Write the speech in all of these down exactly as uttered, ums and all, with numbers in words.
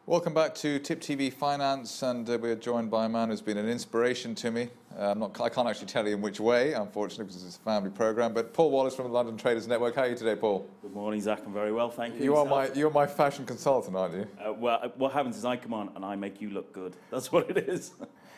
Welcome back to Tip T V Finance, and uh, we're joined by a man who's been an inspiration to me. Uh, I'm not, I can't actually tell you in which way, unfortunately, because it's a family programme. But Paul Wallace from the London Traders Network. How are you today, Paul? Good morning, Zach. I'm very well, thank you. You are my you're my fashion consultant, aren't you? Uh, well, what happens is I come on and I make you look good. That's what it is.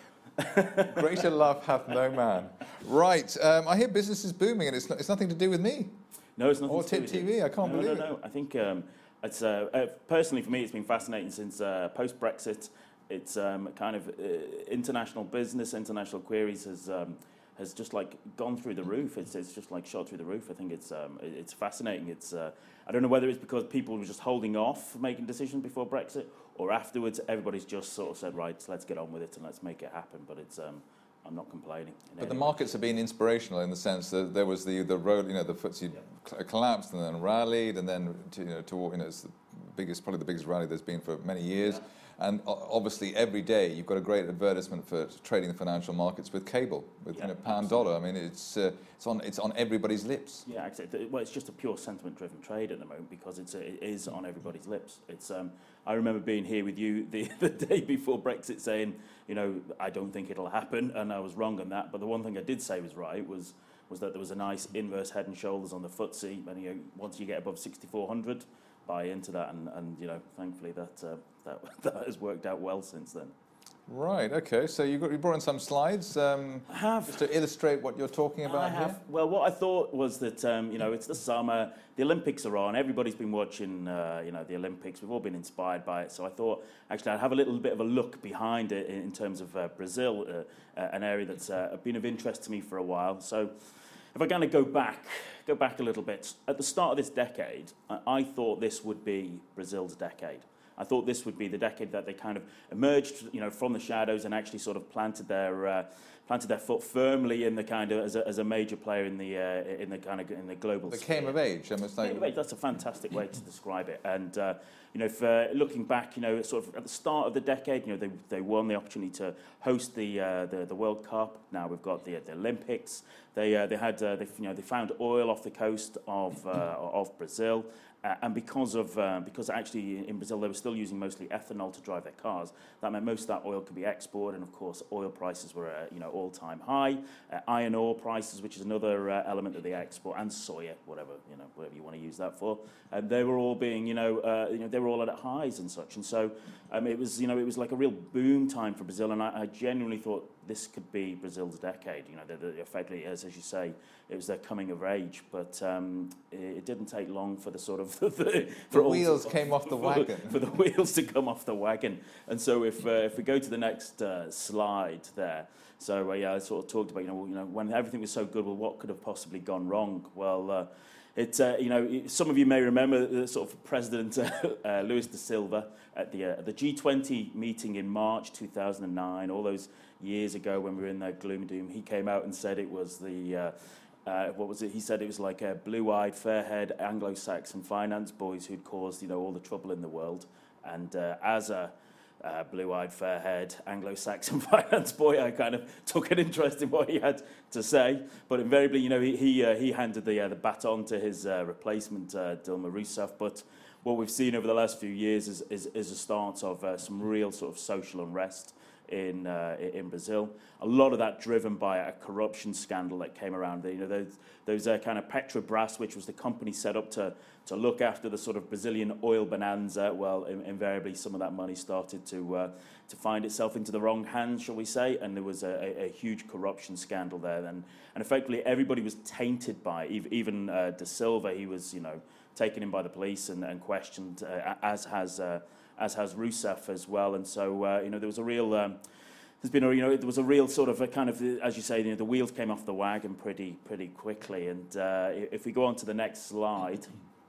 Greater love hath no man. Right. Um, I hear business is booming, and it's not, it's nothing to do with me. No, it's nothing or to do Tip with T V. you. I can't no, believe no, it. No, no. I think um, it's uh, uh, personally for me, it's been fascinating since uh, post-Brexit. It's um, kind of uh, international business, international queries has um, has just like gone through the roof. It's it's just like shot through the roof. I think it's um, it's fascinating. It's uh, I don't know whether it's because people were just holding off making decisions before Brexit, or afterwards everybody's just sort of said, right, let's get on with it and let's make it happen. But it's um, I'm not complaining. But the markets have been inspirational in the sense that there was the the road, you know, the F T S E yeah. collapsed and then rallied, and then to, you know, to, you know, it's the biggest, probably the biggest rally there's been for many years. Yeah. And obviously, every day you've got a great advertisement for trading the financial markets with cable, with yeah, you know, pound absolutely. dollar. I mean, it's uh, it's on it's on everybody's lips. Yeah, exactly. Well, it's just a pure sentiment-driven trade at the moment because it's it is on everybody's lips. It's um, I remember being here with you the, the day before Brexit, saying, you know, I don't think it'll happen, and I was wrong on that. But the one thing I did say was right was was that there was a nice inverse head and shoulders on the F T S E, and you know, once you get above sixty-four hundred. Buy into that, and, and you know, thankfully that, uh, that that has worked out well since then. Right. Okay. So you got you brought in some slides. Um, I have just to illustrate what you're talking about I have. Here. Well, what I thought was that um, you know, it's the summer, the Olympics are on. Everybody's been watching, uh, you know, the Olympics. We've all been inspired by it. So I thought actually I'd have a little bit of a look behind it in terms of uh, Brazil, uh, uh, an area that's uh, been of interest to me for a while. So. If I kind of go back, go back a little bit, at the start of this decade, I, I thought this would be Brazil's decade. I thought this would be the decade that they kind of emerged, you know, from the shadows and actually sort of planted their uh, planted their foot firmly in the kind of as a, as a major player in the uh, in the kind of in the global. They sphere. came of age. Almost like... Came of age. That's a fantastic way to describe it. And uh, you know, if, uh, looking back, you know, sort of at the start of the decade, you know, they they won the opportunity to host the uh, the, the World Cup. Now we've got the the Olympics. They uh, they had uh, they you know they found oil off the coast of uh, of Brazil. Uh, and because of uh, because actually in Brazil they were still using mostly ethanol to drive their cars, that meant most of that oil could be exported, and of course oil prices were uh, you know all-time high. Uh, iron ore prices, which is another uh, element that they export, and soya, whatever you know whatever you want to use that for, and they were all being you know uh, you know they were all at highs and such, and so um, it was you know it was like a real boom time for Brazil, and I, I genuinely thought this could be Brazil's decade. You know, the, the, effectively, as, as you say, it was their coming of age. But um, it, it didn't take long for the sort of the, the, the wheels to, came off the for, wagon. For the wheels to come off the wagon. And so, if uh, if we go to the next uh, slide there, so uh, yeah, I sort of talked about you know you know when everything was so good, well, what could have possibly gone wrong? Well. Uh, It, uh, you know, some of you may remember the sort of President uh, uh, Luis da Silva at the uh, the G twenty meeting in March two thousand nine, all those years ago when we were in that gloom and doom. He came out and said it was the, uh, uh, what was it? He said it was like a blue-eyed, fair-haired Anglo-Saxon finance boys who'd caused, you know, all the trouble in the world. And uh, as a Uh, blue-eyed, fair-haired, Anglo-Saxon finance boy, I kind of took an interest in what he had to say. But invariably, you know, he he, uh, he handed the uh, the baton to his uh, replacement, uh, Dilma Rousseff. But what we've seen over the last few years is is, is a start of uh, some real sort of social unrest in uh, in Brazil. A lot of that driven by a corruption scandal that came around. You know, those those uh, kind of Petrobras, which was the company set up to to look after the sort of Brazilian oil bonanza. Well, in, invariably, some of that money started to uh, to find itself into the wrong hands, shall we say? And there was a, a, a huge corruption scandal there. And and effectively, everybody was tainted by it. Even uh, Da Silva, he was, you know, taken in by the police and, and questioned, uh, as has. Uh, as has Rousseff as well, and so uh, you know there was a real, um, there's been a you know there was a real sort of a kind of, as you say, you know, the wheels came off the wagon pretty pretty quickly. And uh, if we go on to the next slide,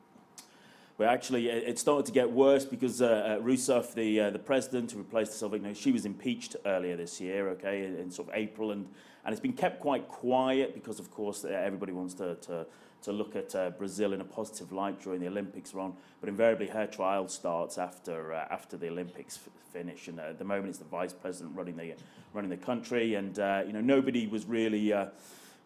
well, actually it started to get worse because uh, uh, Rousseff, the uh, the president who replaced Silva, you know, she was impeached earlier this year, okay, in, in sort of April, and and it's been kept quite quiet because of course everybody wants to. to to look at uh, Brazil in a positive light during the Olympics run, but invariably her trial starts after uh, after the Olympics f- finish, and uh, at the moment it's the vice president running the running the country, and uh, you know nobody was really uh,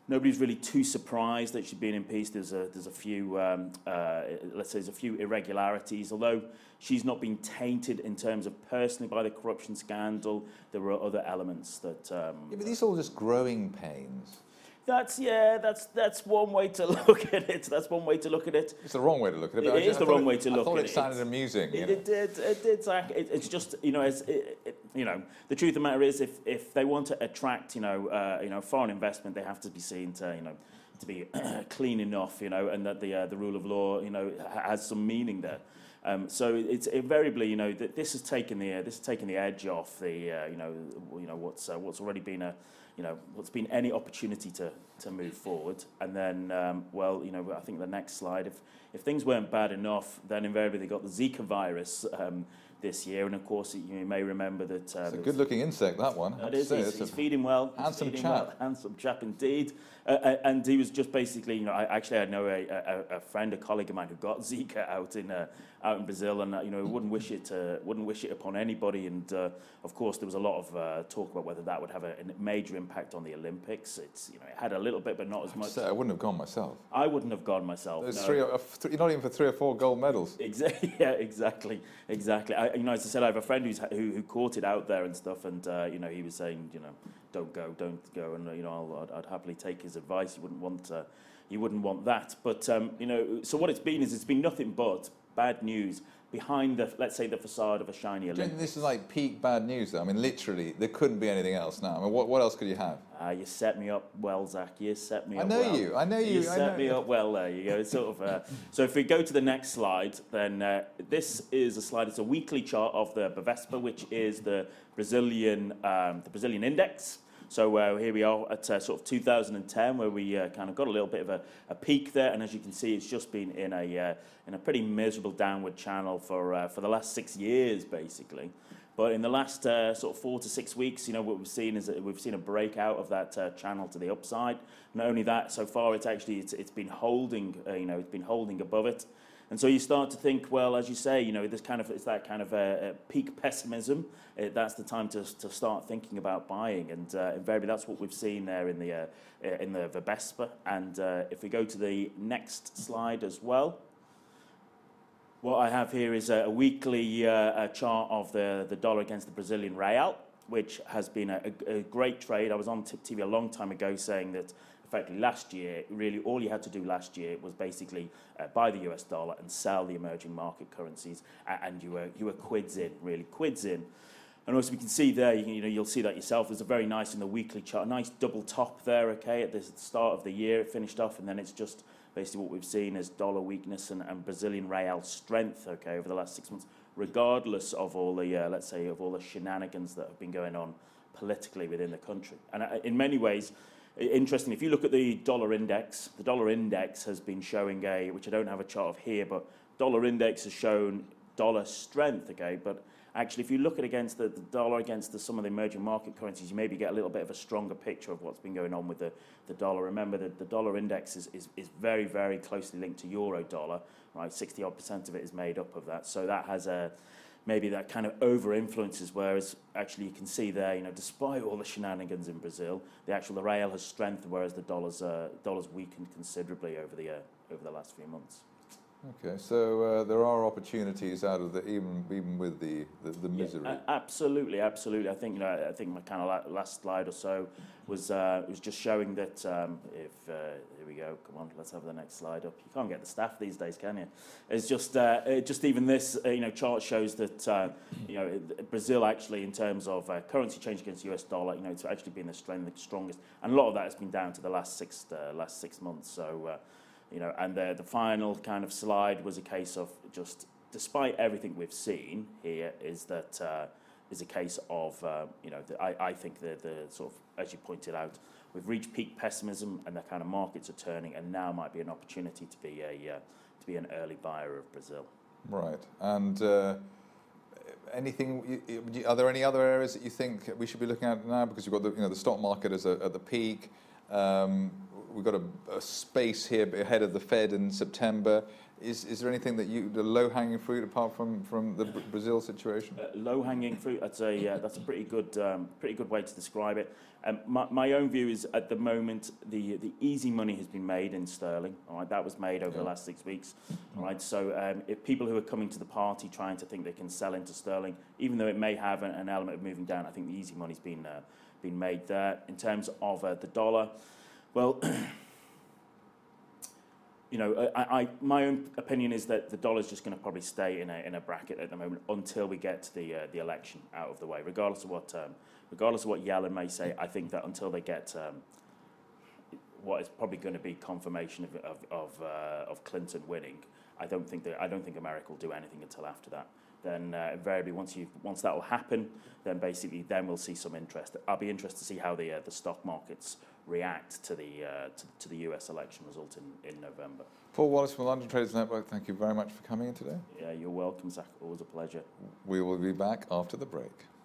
nobody's really too surprised that she's been impeached. There's a there's a few um, uh, let's say there's a few irregularities. Although she's not been tainted in terms of personally by the corruption scandal, there were other elements that. Um, yeah, but these are all just growing pains. That's yeah. That's that's one way to look at it. That's one way to look at it. It's the wrong way to look at it. It I is just, the I wrong it, way to look I thought at it. it. Sounded It's, amusing. It, You know? it did. It did. Zach. It, it's just you know, as it, it, you know, the truth of the matter is, if if they want to attract you know uh, you know foreign investment, they have to be seen to you know to be clean enough, you know, and that the uh, the rule of law you know has some meaning there. Um, so it's invariably, you know, that this has taken the uh, this has taken the edge off the, uh, you know, you know what's uh, what's already been a, you know, what's been any opportunity to to move forward. And then, um, well, you know, I think the next slide, if if things weren't bad enough, then invariably they got the Zika virus um, this year, and of course you may remember that. Uh, it's a good-looking insect, that one. It is. He's, he's feeding well. Handsome feeding chap. Well, handsome chap indeed. Uh, and he was just basically, you know, I actually I know a, a, a friend, a colleague of mine who got Zika out in uh, out in Brazil, and uh, you know, wouldn't wish it uh, wouldn't wish it upon anybody. And uh, of course, there was a lot of uh, talk about whether that would have a, a major impact on the Olympics. It's you know, it had a little bit, but not as much. I wouldn't have gone myself. I wouldn't have gone myself. There's no. three, or, th- not even for three or four gold medals. Exactly. Yeah. Exactly. Exactly. I, you know, as I said, I have a friend who's who, who caught it out there and stuff, and uh, you know, he was saying, you know, don't go, don't go, and uh, you know, I'll, I'd, I'd happily take his advice. You wouldn't want, uh, you wouldn't want that. But um, you know, so what it's been is it's been nothing but bad news behind the, let's say, the facade of a shiny Olympics. This is like peak bad news, though. I mean, literally, there couldn't be anything else now. I mean, what, what else could you have? Uh, you set me up well, Zach. You set me I up know well. you. I know you. You I set know me you. up well. There you go. It's sort of. Uh, so if we go to the next slide, then uh, this is a slide. It's a weekly chart of the Bovespa, which is the Brazilian um, the Brazilian index. So uh, here we are at uh, sort of two thousand ten, where we uh, kind of got a little bit of a, a peak there, and as you can see, it's just been in a uh, in a pretty miserable downward channel for uh, for the last six years, basically. But in the last uh, sort of four to six weeks, you know, what we've seen is that we've seen a breakout of that uh, channel to the upside. Not only that, so far it's actually it's, it's been holding, uh, you know, it's been holding above it. And so you start to think, well, as you say, you know, this kind of it's that kind of uh, uh, peak pessimism. Uh, that's the time to to start thinking about buying, and uh, invariably that's what we've seen there in the uh, in the Bovespa. And uh, if we go to the next slide as well, what I have here is a, a weekly uh, a chart of the the dollar against the Brazilian real, which has been a, a, a great trade. I was on T V a long time ago saying that. Effectively, last year, really all you had to do last year was basically uh, buy the U S dollar and sell the emerging market currencies, and, and you were you were quids in, really quids in. And also, we can see there, you, you know, you'll see that yourself. There's a very nice in the weekly chart, a nice double top there. Okay, at the start of the year, it finished off, and then it's just basically what we've seen as dollar weakness and, and Brazilian real strength. Okay, over the last six months, regardless of all the uh, let's say of all the shenanigans that have been going on politically within the country, and uh, in many ways. Interesting, if you look at the dollar index, the dollar index has been showing a, which I don't have a chart of here, but dollar index has shown dollar strength, okay? But actually, if you look at against the, the dollar against the, some of the emerging market currencies, you maybe get a little bit of a stronger picture of what's been going on with the, the dollar. Remember that the dollar index is, is, is very, very closely linked to euro dollar, right? sixty odd percent of it is made up of that. So that has a, maybe that kind of over-influences, whereas actually you can see there, you know, despite all the shenanigans in Brazil, the actual the real has strengthened, whereas the dollar's uh, dollar's weakened considerably over the uh, over the last few months. Okay, so uh, there are opportunities out of the even even with the the, the misery. Yeah, absolutely, absolutely. I think you know. I think my kind of last slide or so was uh, was just showing that um, if uh, here we go. Come on, let's have the next slide up. You can't get the staff these days, can you? It's just uh, it just even this uh, you know chart shows that uh, you know Brazil actually in terms of uh, currency change against the U S dollar, you know, it's actually been the, strength, the strongest, and a lot of that has been down to the last six uh, last six months. So. Uh, You know, and the, the final kind of slide was a case of just, despite everything we've seen here, is that uh, is a case of, uh, you know, the, I, I think the, the sort of, as you pointed out, we've reached peak pessimism and the kind of markets are turning, and now might be an opportunity to be a uh, to be an early buyer of Brazil. Right, and uh, anything? You, are there any other areas that you think we should be looking at now? Because you've got the you know the stock market is at the peak. Um, We've got a, a space here ahead of the Fed in September. Is, is there anything that you, the low-hanging fruit apart from, from the Brazil situation? Uh, low-hanging fruit, that's a, uh, that's a pretty good, um, pretty good way to describe it. Um, my, my own view is at the moment, the, the easy money has been made in sterling. All right, that was made over yeah. the last six weeks. All right, so um, if people who are coming to the party trying to think they can sell into sterling, even though it may have an, an element of moving down, I think the easy money's been, uh, been made there. In terms of uh, the dollar, well... You know, I, I, my own opinion is that the dollar's just going to probably stay in a in a bracket at the moment until we get the uh, the election out of the way. Regardless of what um, regardless of what Yellen may say, I think that until they get um, what is probably going to be confirmation of of of, uh, of Clinton winning, I don't think that I don't think America will do anything until after that. Then uh, invariably, once you once that will happen, then basically then we'll see some interest. I'll be interested to see how the uh, the stock markets react to the uh, to, to the U S election result in, in November. Paul Wallace from London Traders Network, thank you very much for coming in today. Yeah, you're welcome, Zach. Always a pleasure. We will be back after the break.